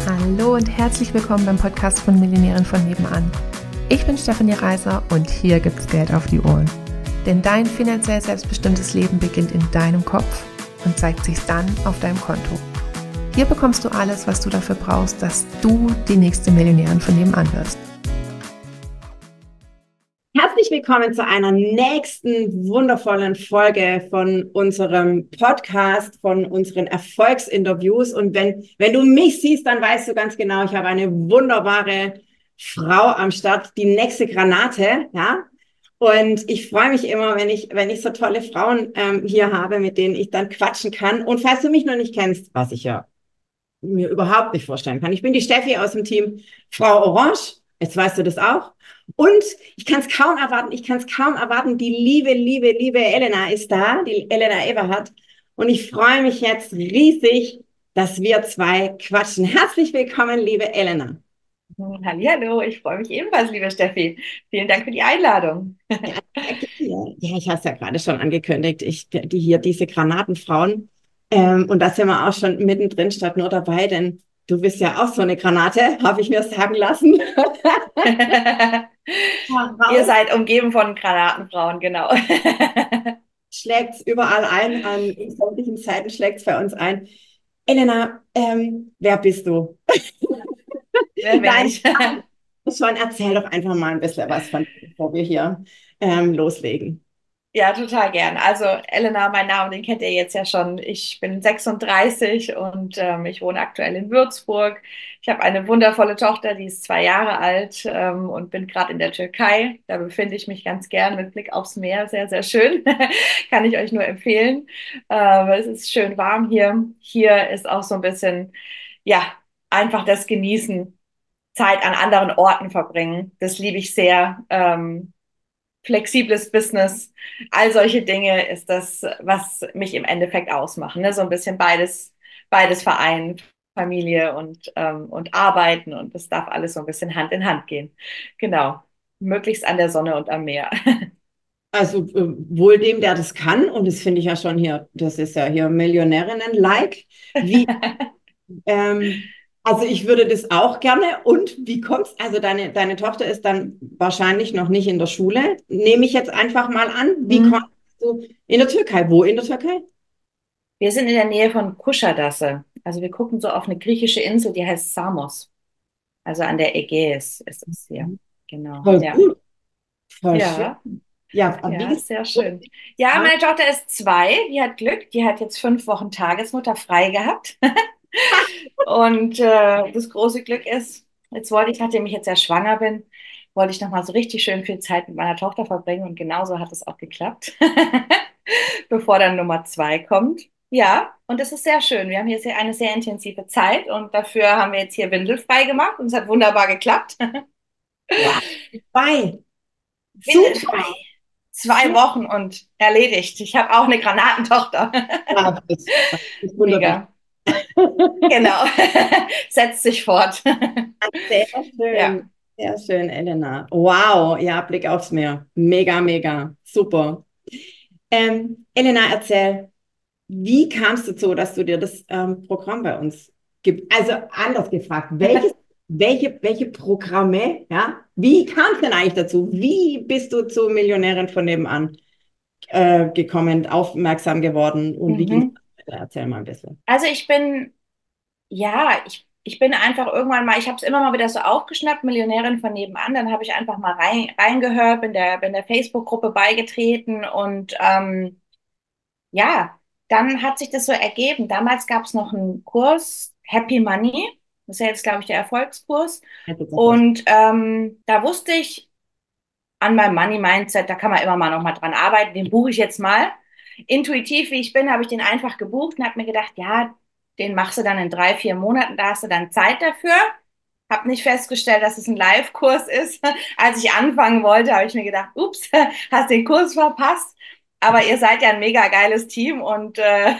Hallo und herzlich willkommen beim Podcast von Millionären von nebenan. Ich bin Stefanie Reiser und hier gibt's Geld auf die Ohren. Denn dein finanziell selbstbestimmtes Leben beginnt in deinem Kopf und zeigt sich dann auf deinem Konto. Hier bekommst du alles, was du dafür brauchst, dass du die nächste Millionärin von nebenan wirst. Herzlich willkommen zu einer nächsten wundervollen Folge von unserem Podcast, von unseren Erfolgsinterviews. Und wenn du mich siehst, dann weißt du ganz genau, ich habe eine wunderbare Frau am Start, die nächste Granate, ja. Und ich freue mich immer, wenn ich so tolle Frauen hier habe, mit denen ich dann quatschen kann. Und falls du mich noch nicht kennst, was ich ja mir überhaupt nicht vorstellen kann. Ich bin die Steffi aus dem Team Frau Orange. Jetzt weißt du das auch. Und ich kann es kaum erwarten. Die liebe Elena ist da, die Elena Eberhardt. Und ich freue mich jetzt riesig, dass wir zwei quatschen. Herzlich willkommen, liebe Elena. Hallihallo, ich freue mich ebenfalls, liebe Steffi. Vielen Dank für die Einladung. Ja, ich habe es ja gerade schon angekündigt. Diese Granatenfrauen. Und da sind wir auch schon mittendrin, statt nur dabei, denn du bist ja auch so eine Granate, habe ich mir sagen lassen. Ihr seid umgeben von Granatenfrauen, genau. Schlägt es überall ein, an sämtlichen Seiten schlägt es bei uns ein. Elena, wer bist du? Wer bin ich? Schon erzähl doch einfach mal ein bisschen was von, bevor wir hier loslegen. Ja, total gern. Also Elena, mein Name, den kennt ihr jetzt ja schon. Ich bin 36 und ich wohne aktuell in Würzburg. Ich habe eine wundervolle Tochter, die ist 2 Jahre alt und bin gerade in der Türkei. Da befinde ich mich ganz gern mit Blick aufs Meer. Sehr, sehr schön. Kann ich euch nur empfehlen. Es ist schön warm hier. Hier ist auch so ein bisschen, ja, einfach das Genießen, Zeit an anderen Orten verbringen. Das liebe ich sehr. Flexibles Business, all solche Dinge ist das, was mich im Endeffekt ausmacht. Ne? So ein bisschen beides vereinen, Familie und Arbeiten, und das darf alles so ein bisschen Hand in Hand gehen. Genau. Möglichst an der Sonne und am Meer. Also wohl dem, der das kann, und das finde ich ja schon hier, das ist ja hier Millionärinnen-like. Wie, also ich würde das auch gerne. Und wie kommst, also deine Tochter ist dann wahrscheinlich noch nicht in der Schule, nehme ich jetzt einfach mal an. Wie kommst du in der Türkei? Wo in der Türkei? Wir sind in der Nähe von Kuschadası. Also wir gucken so auf eine griechische Insel, die heißt Samos. Also an der Ägäis ist es hier. Genau, Voll ja. gut, voll schön. Ja. Ja, wie Ja, gesagt, sehr schön. Ja, meine Tochter ist 2, die hat Glück, die hat jetzt 5 Wochen Tagesmutter frei gehabt. Und das große Glück ist, jetzt wollte ich, nachdem ich jetzt ja schwanger bin, wollte ich nochmal so richtig schön viel Zeit mit meiner Tochter verbringen, und genauso hat es auch geklappt, bevor dann Nummer 2 kommt. Ja, und das ist sehr schön. Wir haben hier eine sehr intensive Zeit, und dafür haben wir jetzt hier windelfrei gemacht, und es hat wunderbar geklappt. wow, zwei. Super. Windelfrei. 2 Wochen und erledigt. Ich habe auch eine Granatentochter. Ja, das ist wunderbar. Mega. Genau. Setzt sich fort. Sehr Ja. schön, sehr schön, Elena. Wow, ja, Blick aufs Meer. Mega, mega, super. Elena, erzähl, wie kamst du dazu, dass du dir das Programm bei uns gibst? Also anders gefragt, welche Programme, ja, wie kam es denn eigentlich dazu? Wie bist du zur Millionärin von nebenan gekommen, aufmerksam geworden, und wie ging Mhm. es weiter? Erzähl mal ein bisschen. Also ich bin einfach irgendwann mal, ich habe es immer mal wieder so aufgeschnappt, Millionärin von nebenan, dann habe ich einfach mal reingehört, bin der Facebook-Gruppe beigetreten, und ja, dann hat sich das so ergeben. Damals gab es noch einen Kurs, Happy Money, das ist ja jetzt, glaube ich, der Erfolgskurs, Hätte jetzt etwas. und da wusste ich, an meinem Money Mindset, da kann man immer mal noch mal dran arbeiten. Den buche ich jetzt mal. Intuitiv, wie ich bin, habe ich den einfach gebucht und habe mir gedacht, ja, den machst du dann in 3, 4 Monaten, da hast du dann Zeit dafür. Habe nicht festgestellt, dass es ein Live-Kurs ist. Als ich anfangen wollte, habe ich mir gedacht, ups, hast den Kurs verpasst. Aber ihr seid ja ein mega geiles Team, und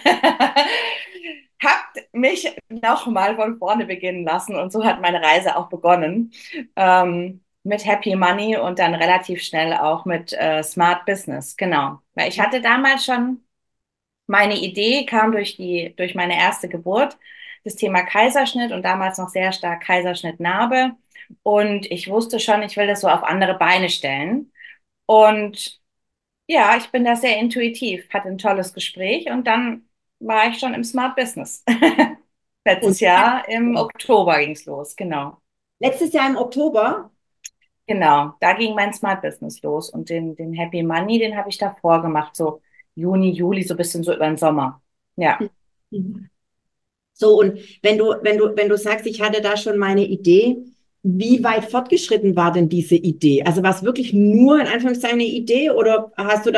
habt mich nochmal von vorne beginnen lassen. Und so hat meine Reise auch begonnen. Mit Happy Money und dann relativ schnell auch mit Smart Business. Genau. Weil ich hatte damals schon meine Idee, kam durch meine erste Geburt. das Thema Kaiserschnitt und damals noch sehr stark Kaiserschnittnarbe. Und ich wusste schon, ich will das so auf andere Beine stellen. Und ja, ich bin da sehr intuitiv, hatte ein tolles Gespräch und dann war ich schon im Smart Business. Und Letztes Jahr im Oktober ging's los, genau. letztes Jahr im Oktober. Genau, da ging mein Smart Business los und den Happy Money, den habe ich davor gemacht, so Juni, Juli, so ein bisschen so über den Sommer. Ja. Mhm. So, und wenn du sagst, ich hatte da schon meine Idee, wie weit fortgeschritten war denn diese Idee? Also war es wirklich nur in Anführungszeichen eine Idee oder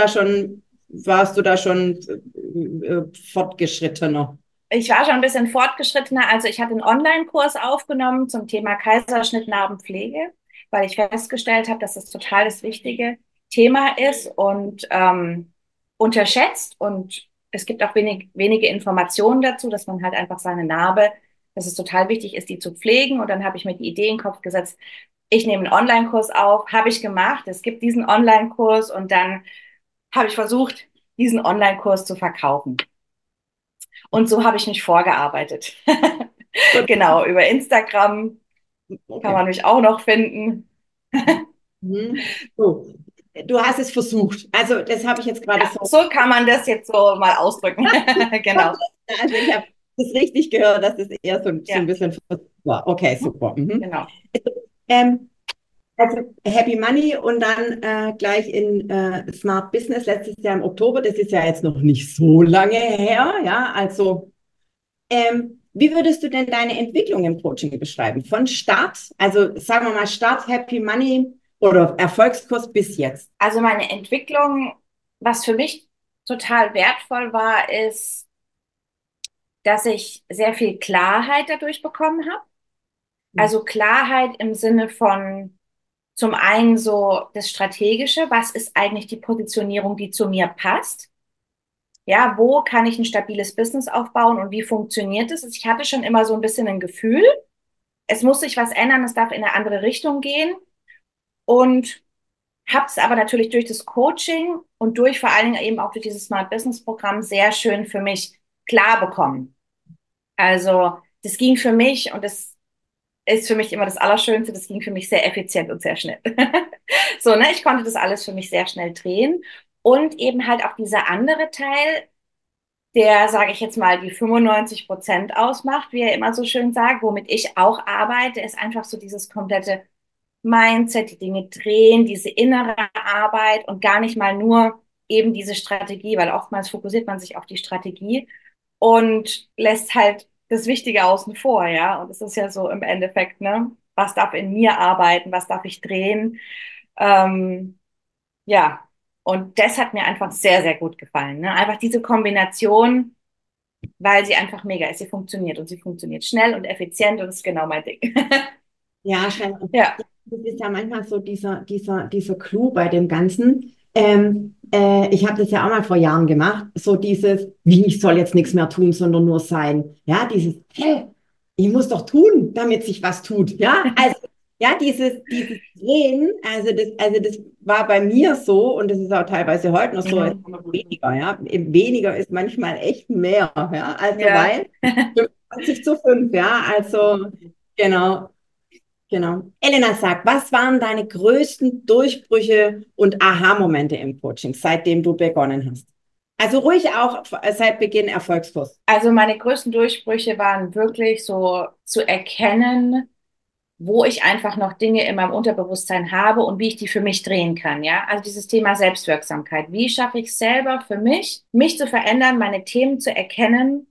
warst du da schon fortgeschrittener? Ich war schon ein bisschen fortgeschrittener. Also ich hatte einen Online-Kurs aufgenommen zum Thema Kaiserschnitt-Narbenpflege, weil ich festgestellt habe, dass das total das wichtige Thema ist und unterschätzt. Und es gibt auch wenige Informationen dazu, dass man halt einfach seine Narbe, dass es total wichtig ist, die zu pflegen. Und dann habe ich mir die Idee in den Kopf gesetzt, ich nehme einen Online-Kurs auf, habe ich gemacht. Es gibt diesen Online-Kurs und dann habe ich versucht, diesen Online-Kurs zu verkaufen. Und so habe ich mich vorgearbeitet. Gut. Genau, über Instagram kann Okay. man mich auch noch finden. Mhm. So. Du hast es versucht. Also das habe ich jetzt gerade Ja, so. so kann man das jetzt so mal ausdrücken. Genau. Also ich habe das richtig gehört, dass es eher so ein Ja, bisschen versucht war. Okay, super. Mhm. genau. Ähm, Also Happy Money und dann gleich in Smart Business letztes Jahr im Oktober. Das ist ja jetzt noch nicht so lange her, ja. Also wie würdest du denn deine Entwicklung im Coaching beschreiben? Von Start, also sagen wir mal Start Happy Money oder Erfolgskurs bis jetzt. Also meine Entwicklung, was für mich total wertvoll war, ist, dass ich sehr viel Klarheit dadurch bekommen habe. Also Klarheit im Sinne von zum einen so das Strategische, was ist eigentlich die Positionierung, die zu mir passt? Ja, wo kann ich ein stabiles Business aufbauen und wie funktioniert es? Ich hatte schon immer so ein bisschen ein Gefühl, es muss sich was ändern, es darf in eine andere Richtung gehen und habe es aber natürlich durch das Coaching und durch vor allen Dingen eben auch durch dieses Smart Business Programm sehr schön für mich klar bekommen. Also das ging für mich und das ist für mich immer das Allerschönste, das ging für mich sehr effizient und sehr schnell. So, ne, ich konnte das alles für mich sehr schnell drehen und eben halt auch dieser andere Teil, der, sage ich jetzt mal, die 95% ausmacht, wie er immer so schön sagt, womit ich auch arbeite, ist einfach so dieses komplette Mindset, die Dinge drehen, diese innere Arbeit und gar nicht mal nur eben diese Strategie, weil oftmals fokussiert man sich auf die Strategie und lässt halt das Wichtige außen vor, ja. Und es ist ja so im Endeffekt, ne, was darf in mir arbeiten, was darf ich drehen? Ähm, ja, und das hat mir einfach sehr, sehr gut gefallen. Ne? Einfach diese Kombination, weil sie einfach mega ist. Sie funktioniert und sie funktioniert schnell und effizient und das ist genau mein Ding. Ja, schnell. Ja, Ja, das ist ja manchmal so dieser Clou bei dem Ganzen. Ich habe das ja auch mal vor Jahren gemacht, so dieses, wie ich soll jetzt nichts mehr tun, sondern nur sein. Ja, dieses, hä, ich muss doch tun, damit sich was tut. Ja, also, ja, dieses Drehen, also das war bei mir so und das ist auch teilweise heute noch so, es ist mhm. immer weniger, ja. Weniger ist manchmal echt mehr, ja. Also, Ja. weil 25:5, ja, also, genau. Genau. Elena sagt, was waren deine größten Durchbrüche und Aha-Momente im Coaching, seitdem du begonnen hast? Also ruhig auch seit Beginn Erfolgskurs. Also meine größten Durchbrüche waren wirklich so zu erkennen, wo ich einfach noch Dinge in meinem Unterbewusstsein habe und wie ich die für mich drehen kann, ja. Also dieses Thema Selbstwirksamkeit. Wie schaffe ich es selber für mich, mich zu verändern, meine Themen zu erkennen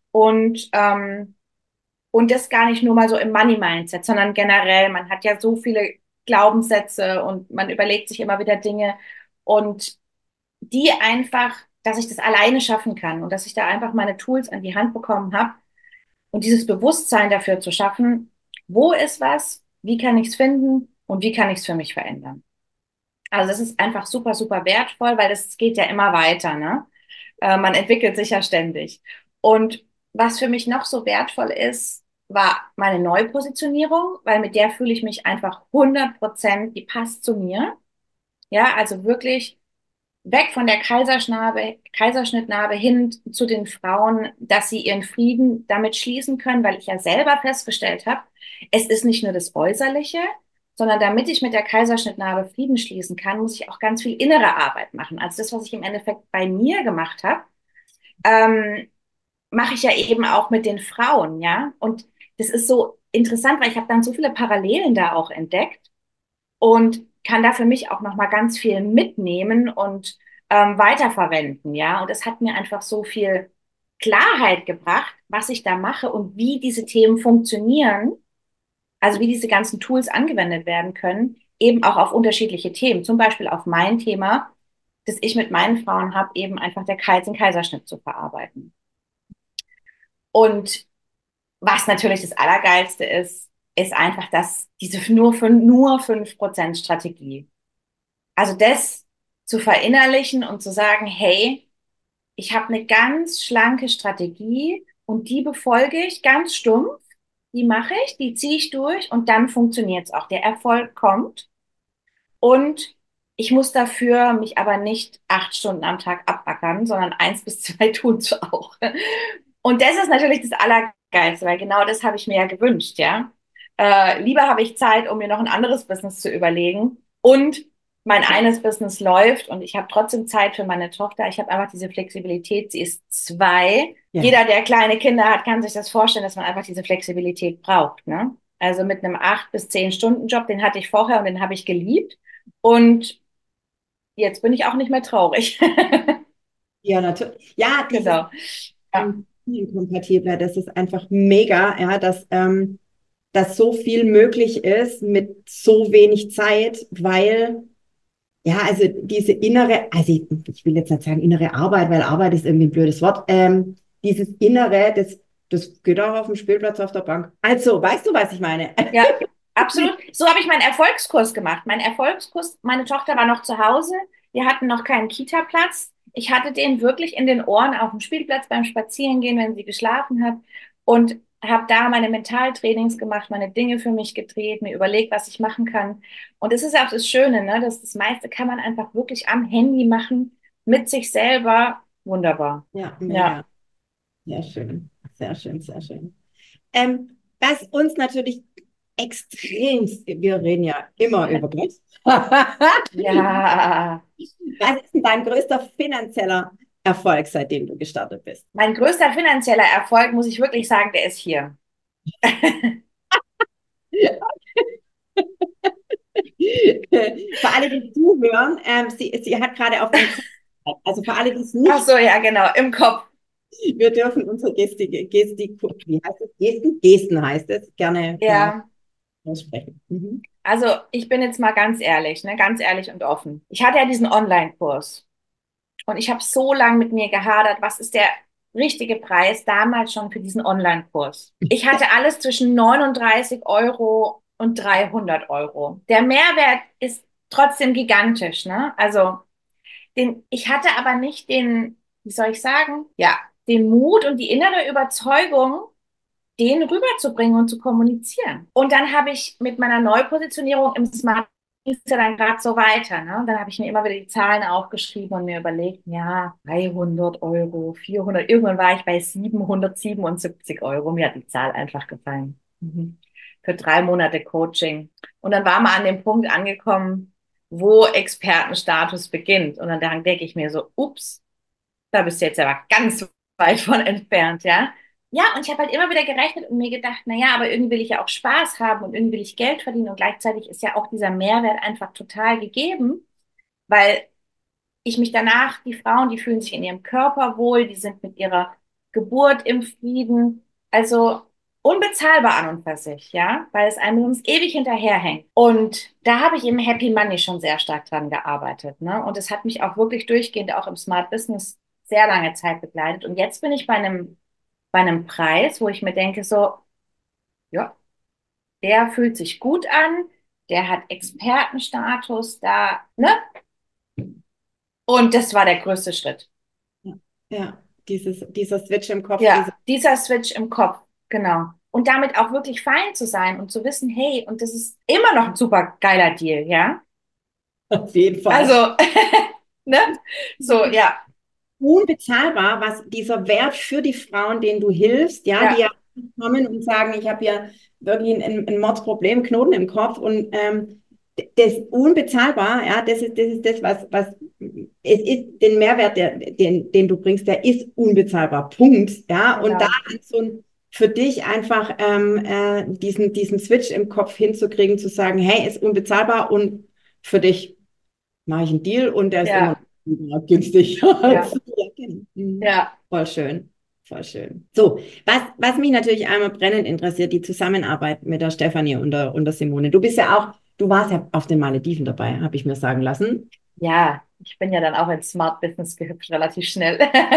und das gar nicht nur mal so im Money-Mindset, sondern generell. Man hat ja so viele Glaubenssätze und man überlegt sich immer wieder Dinge und die einfach, dass ich das alleine schaffen kann und dass ich da einfach meine Tools an die Hand bekommen habe und dieses Bewusstsein dafür zu schaffen, wo ist was, wie kann ich es finden und wie kann ich es für mich verändern. Also das ist einfach super, super wertvoll, weil das geht ja immer weiter, ne? Man entwickelt sich ja ständig. Und was für mich noch so wertvoll ist, war meine Neupositionierung, weil mit der fühle ich mich einfach 100%, die passt zu mir. Ja, also wirklich weg von der Kaiserschnittnarbe hin zu den Frauen, dass sie ihren Frieden damit schließen können, weil ich ja selber festgestellt habe, es ist nicht nur das Äußerliche, sondern damit ich mit der Kaiserschnittnarbe Frieden schließen kann, muss ich auch ganz viel innere Arbeit machen. Also das, was ich im Endeffekt bei mir gemacht habe, ähm, mache ich ja eben auch mit den Frauen, ja. Und das ist so interessant, weil ich habe dann so viele Parallelen da auch entdeckt und kann da für mich auch noch mal ganz viel mitnehmen und weiterverwenden, ja. Und es hat mir einfach so viel Klarheit gebracht, was ich da mache und wie diese Themen funktionieren, also wie diese ganzen Tools angewendet werden können, eben auch auf unterschiedliche Themen. Zum Beispiel auf mein Thema, das ich mit meinen Frauen habe, eben einfach den Kaiserschnitt zu verarbeiten. Und was natürlich das Allergeilste ist, ist einfach, dass diese nur 5% Strategie. Also das zu verinnerlichen und zu sagen, hey, ich habe eine ganz schlanke Strategie und die befolge ich ganz stumpf, die mache ich, die ziehe ich durch und dann funktioniert es auch. Der Erfolg kommt und ich muss dafür mich aber nicht 8 Stunden am Tag abackern, sondern 1 bis 2 tun es auch. Und das ist natürlich das Allergeilste, weil genau das habe ich mir ja gewünscht, ja. Lieber habe ich Zeit, um mir noch ein anderes Business zu überlegen und mein eines Business läuft und ich habe trotzdem Zeit für meine Tochter. Ich habe einfach diese Flexibilität. Sie ist 2. Ja. Jeder, der kleine Kinder hat, kann sich das vorstellen, dass man einfach diese Flexibilität braucht, ne? Also mit einem 8 bis 10 Stunden Job, den hatte ich vorher und den habe ich geliebt. Und jetzt bin ich auch nicht mehr traurig. Ja, natürlich. Ja, dieses Genau. Ja. Inkompatibler, das ist einfach mega, ja, dass so viel möglich ist mit so wenig Zeit, weil, ja, also diese innere, also ich will jetzt nicht sagen innere Arbeit, weil Arbeit ist irgendwie ein blödes Wort, dieses Innere, das geht auch auf dem Spielplatz auf der Bank. Also, weißt du, was ich meine? Ja, absolut. So habe ich meinen Erfolgskurs gemacht. Mein Erfolgskurs, meine Tochter war noch zu Hause. Wir hatten noch keinen Kita-Platz. Ich hatte den wirklich in den Ohren auf dem Spielplatz beim Spazierengehen, wenn sie geschlafen hat. Und habe da meine Mentaltrainings gemacht, meine Dinge für mich gedreht, mir überlegt, was ich machen kann. Und das ist ja auch das Schöne, ne? Das meiste kann man einfach wirklich am Handy machen, mit sich selber. Wunderbar. Ja, Ja. mega. Sehr schön, sehr schön, sehr schön. Was uns natürlich extremst, wir reden ja immer über Geld. Ja. Was ist denn dein größter finanzieller Erfolg, seitdem du gestartet bist? Mein größter finanzieller Erfolg, muss ich wirklich sagen, der ist hier. Für alle, die zuhören, sie hat gerade auf den Kopf. Also für alle, die es Ach nicht, so, ja, genau, im Kopf. wir dürfen unsere wie heißt es? Gesten heißt es, gerne Ja, aussprechen. Mhm. also ich bin jetzt mal ganz ehrlich, ne, ganz ehrlich und offen. Ich hatte ja diesen Online-Kurs und ich habe so lange mit mir gehadert, was ist der richtige Preis damals schon für diesen Online-Kurs? Ich hatte alles zwischen 39 € und 300 €. Der Mehrwert ist trotzdem gigantisch, ne? Also ich hatte aber nicht wie soll ich sagen? Ja, den Mut und die innere Überzeugung, den rüberzubringen und zu kommunizieren. Und dann habe ich mit meiner Neupositionierung im Smart ging es ja dann gerade so weiter. Ne? Dann habe ich mir immer wieder die Zahlen aufgeschrieben und mir überlegt, ja, 300 €, 400, irgendwann war ich bei 777 €. Mir hat die Zahl einfach gefallen. Mhm. Für 3 Monate Coaching. Und dann war man an dem Punkt angekommen, wo Expertenstatus beginnt. Und dann denke ich mir so, ups, da bist du jetzt aber ganz weit von entfernt, ja. Ja, und ich habe halt immer wieder gerechnet und mir gedacht, na ja, aber irgendwie will ich ja auch Spaß haben und irgendwie will ich Geld verdienen und gleichzeitig ist ja auch dieser Mehrwert einfach total gegeben, weil ich mich danach, die Frauen, die fühlen sich in ihrem Körper wohl, die sind mit ihrer Geburt im Frieden, also unbezahlbar an und für sich, ja, weil es einem sonst ewig hinterherhängt. Und da habe ich im Happy Money schon sehr stark dran gearbeitet, ne? Und es hat mich auch wirklich durchgehend auch im Smart Business sehr lange Zeit begleitet. Und jetzt bin ich bei einem Preis, wo ich mir denke, so, ja, der fühlt sich gut an, der hat Expertenstatus da, ne? Und das war der größte Schritt. Ja, ja. Dieser Switch im Kopf, Ja, dieser Switch im Kopf, genau. Und damit auch wirklich fein zu sein und zu wissen, hey, und das ist immer noch ein super geiler Deal, ja? auf jeden Fall. Also, Ne? So, ja, Unbezahlbar, was dieser Wert für die Frauen, denen du hilfst, ja, die ja, ja kommen und sagen, ich habe ja wirklich ein Mordsproblem, Knoten im Kopf und das ist unbezahlbar, ja, das ist das, was es ist, den Mehrwert, den du bringst, der ist unbezahlbar, Punkt, ja, und da genau. so ein, für dich einfach diesen Switch im Kopf hinzukriegen, zu sagen, hey, ist unbezahlbar und für dich mache ich einen Deal und der ist immer Ja, noch günstig. ja, Ja, genau. Mhm. ja. Voll schön. Voll schön. So, was mich natürlich einmal brennend interessiert, die Zusammenarbeit mit der Stefanie und der Simone. Du bist ja auch, du warst ja auf den Malediven dabei, habe ich mir sagen lassen. Ja, ich bin ja dann auch ins Smart Business gehüpft, relativ schnell.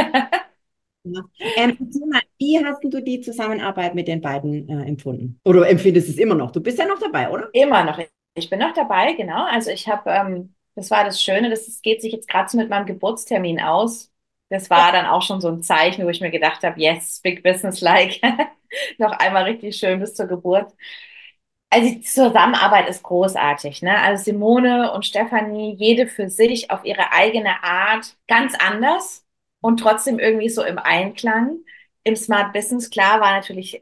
Ja. Erzähl mal, wie hast du die Zusammenarbeit mit den beiden empfunden? Oder empfindest es immer noch? Du bist ja noch dabei, oder? Immer noch. Ich bin noch dabei, genau. Also ich habe, das war das Schöne, das geht sich jetzt gerade so mit meinem Geburtstermin aus. Das war dann auch schon so ein Zeichen, wo ich mir gedacht habe, yes, big business like. Noch einmal richtig schön bis zur Geburt. Also die Zusammenarbeit ist großartig, ne? Also Simone und Stefanie, jede für sich auf ihre eigene Art, ganz anders und trotzdem irgendwie so im Einklang. Im Smart Business, klar, war natürlich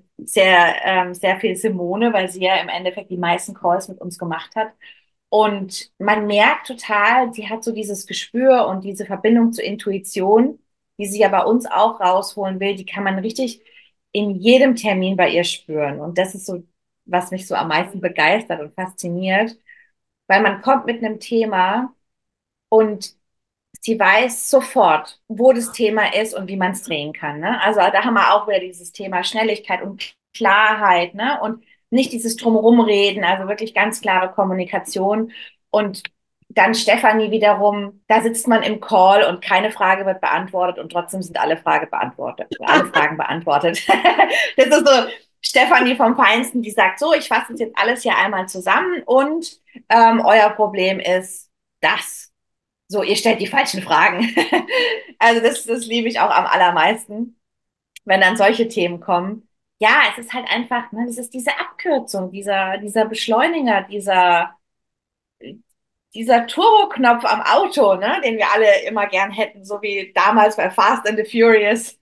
sehr viel Simone, weil sie ja im Endeffekt die meisten Calls mit uns gemacht hat. Und man merkt total, sie hat so dieses Gespür und diese Verbindung zur Intuition, die sie ja bei uns auch rausholen will, die kann man richtig in jedem Termin bei ihr spüren. Und das ist so, was mich so am meisten begeistert und fasziniert, weil man kommt mit einem Thema und sie weiß sofort, wo das Thema ist und wie man es drehen kann. Ne? Also da haben wir auch wieder dieses Thema Schnelligkeit und Klarheit, ne? Und nicht dieses Drumherumreden, also wirklich ganz klare Kommunikation. Und dann Stefanie wiederum, da sitzt man im Call und keine Frage wird beantwortet und trotzdem sind alle Fragen beantwortet. Das ist so Stefanie vom Feinsten, die sagt so, ich fasse das jetzt alles hier einmal zusammen und euer Problem ist das. So, ihr stellt die falschen Fragen. Also das liebe ich auch am allermeisten, wenn dann solche Themen kommen. Ja, es ist halt einfach, ne, das ist diese Abkürzung, dieser Beschleuniger, dieser Turboknopf am Auto, ne, den wir alle immer gern hätten, so wie damals bei Fast and the Furious.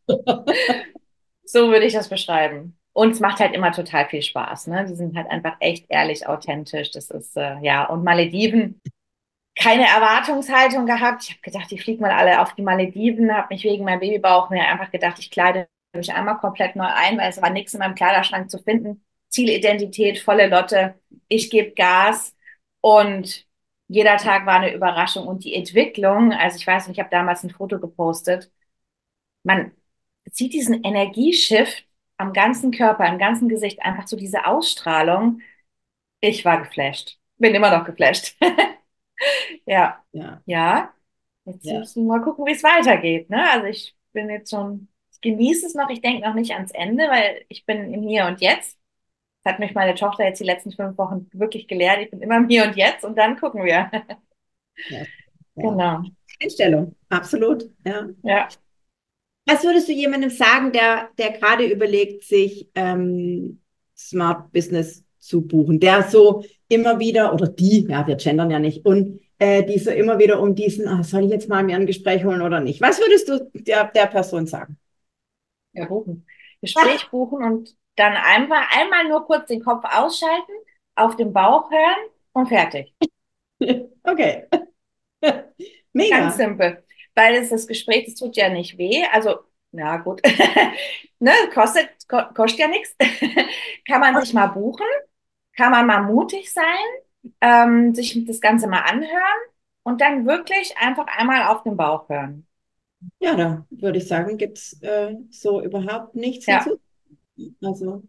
So würde ich das beschreiben. Und es macht halt immer total viel Spaß, ne? Die sind halt einfach echt ehrlich, authentisch. Das ist, ja, und Malediven, keine Erwartungshaltung gehabt. Ich habe gedacht, die fliegen mal alle auf die Malediven, habe mich wegen meinem Babybauch mir einfach gedacht, ich kleide mich einmal komplett neu ein, weil es war nichts in meinem Kleiderschrank zu finden. Zielidentität, volle Lotte, ich gebe Gas und jeder Tag war eine Überraschung und die Entwicklung, also ich weiß nicht, ich habe damals ein Foto gepostet, man sieht diesen Energieshift am ganzen Körper, im ganzen Gesicht, einfach so diese Ausstrahlung. Ich war geflasht, bin immer noch geflasht. Ja, Ja, ja. Jetzt ja. müssen wir mal gucken, wie es weitergeht, ne? Also ich bin jetzt schon, ich genieße es noch, ich denke noch nicht ans Ende, weil ich bin im Hier und Jetzt. Das hat mich meine Tochter jetzt die letzten 5 Wochen wirklich gelehrt. Ich bin immer im Hier und Jetzt und dann gucken wir. Ja, ja. Genau. Einstellung, absolut. Ja. Ja. Was würdest du jemandem sagen, der gerade überlegt, sich Smart Business zu buchen, der so immer wieder, oder die, ja, wir gendern ja nicht, und die so immer wieder um diesen, soll ich jetzt mal mir ein Gespräch holen oder nicht? Was würdest du der Person sagen? Ja, buchen. Gespräch buchen und dann einmal nur kurz den Kopf ausschalten, auf den Bauch hören und fertig. Okay. Ganz Mega. simpel. Weil es das Gespräch, das tut ja nicht weh. Also, ja, gut. Ne, kostet ja nichts. Kann man sich mal buchen, kann man mal mutig sein, sich das Ganze mal anhören und dann wirklich einfach einmal auf den Bauch hören. Ja, da würde ich sagen, gibt es so überhaupt nichts Ja, hinzu. Also,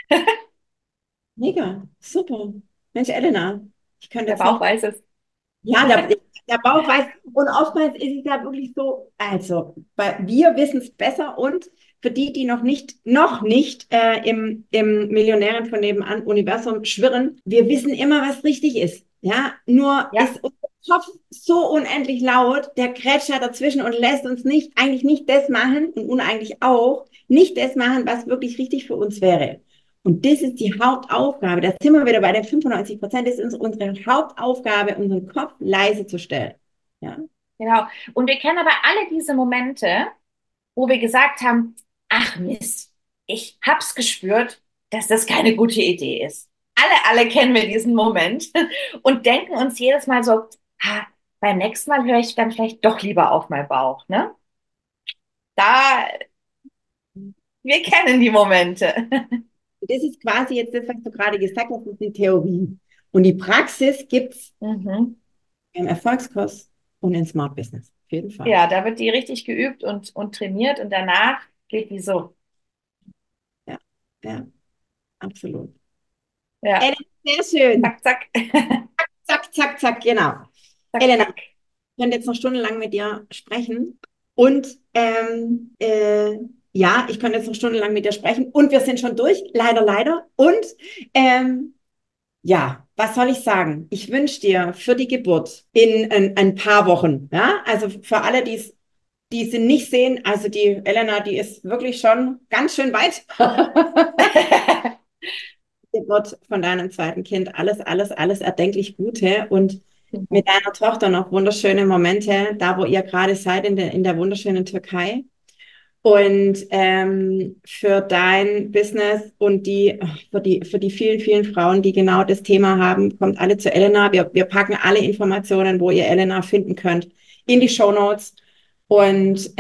mega, super. Mensch, Elena, ich könnte der jetzt Bauch noch. weiß es. Ja, der Bauch weiß, und oftmals ist es ja wirklich so, also, wir wissen es besser und für die, die noch nicht im Millionären von nebenan Universum schwirren, wir wissen immer, was richtig ist. Ja, nur Ja, ist unser Kopf so unendlich laut, der grätscht da dazwischen und lässt uns eigentlich nicht das machen und uneigentlich auch nicht das machen, was wirklich richtig für uns wäre. Und das ist die Hauptaufgabe. Da sind wir wieder bei den 95%. Das ist unsere Hauptaufgabe, unseren Kopf leise zu stellen. Ja. Genau. Und wir kennen aber alle diese Momente, wo wir gesagt haben, ach Mist, ich hab's gespürt, dass das keine gute Idee ist. Alle kennen wir diesen Moment und denken uns jedes Mal so, beim nächsten Mal höre ich dann vielleicht doch lieber auf meinen Bauch, ne? Da, wir kennen die Momente. Das ist quasi jetzt das, was du gerade gesagt hast, das ist die Theorie. Und die Praxis gibt es Mhm. im Erfolgskurs und im Smart Business. Auf jeden Fall. Ja, da wird die richtig geübt und trainiert und danach geht die so. Ja, ja, absolut. Ja, Elena, sehr schön. zack, zack, Zack, zack, zack, genau. zack, Elena, zack. ich könnte jetzt noch stundenlang mit dir sprechen. Und ja, ich könnte jetzt noch stundenlang mit dir sprechen. Und wir sind schon durch, leider, leider. Und ja, was soll ich sagen? Ich wünsche dir für die Geburt in ein paar Wochen, ja, also für alle, die sie nicht sehen, also die Elena, die ist wirklich schon ganz schön weit. Geburt von deinem zweiten Kind, alles erdenklich Gute und mit deiner Tochter noch wunderschöne Momente, da wo ihr gerade seid in der wunderschönen Türkei. Und für dein Business und für die vielen, vielen Frauen, die genau das Thema haben, kommt alle zu Elena. Wir packen alle Informationen, wo ihr Elena finden könnt, in die Shownotes. Und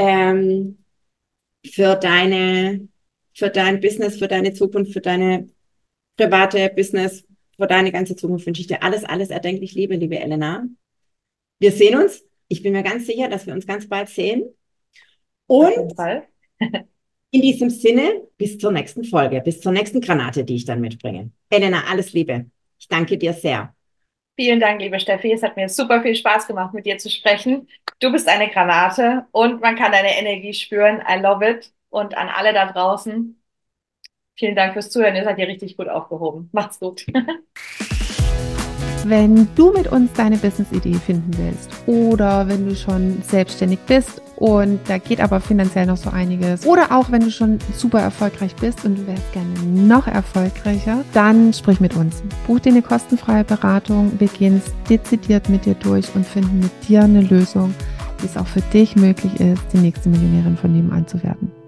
für dein Business, für deine Zukunft, für deine private Business, für deine ganze Zukunft wünsche ich dir alles erdenklich Liebe, liebe Elena. Wir sehen uns. Ich bin mir ganz sicher, dass wir uns ganz bald sehen. Auf Und jeden Fall. in diesem Sinne, bis zur nächsten Folge, bis zur nächsten Granate, die ich dann mitbringe. Elena, alles Liebe. Ich danke dir sehr. Vielen Dank, liebe Steffi. Es hat mir super viel Spaß gemacht, mit dir zu sprechen. Du bist eine Granate und man kann deine Energie spüren. I love it. Und an alle da draußen, vielen Dank fürs Zuhören. Ihr seid hier richtig gut aufgehoben. Macht's gut. Wenn du mit uns deine Business-Idee finden willst oder wenn du schon selbstständig bist und da geht aber finanziell noch so einiges oder auch wenn du schon super erfolgreich bist und du wärst gerne noch erfolgreicher, dann sprich mit uns. Buch dir eine kostenfreie Beratung, wir gehen es dezidiert mit dir durch und finden mit dir eine Lösung, wie es auch für dich möglich ist, die nächste Millionärin von nebenan zu werden.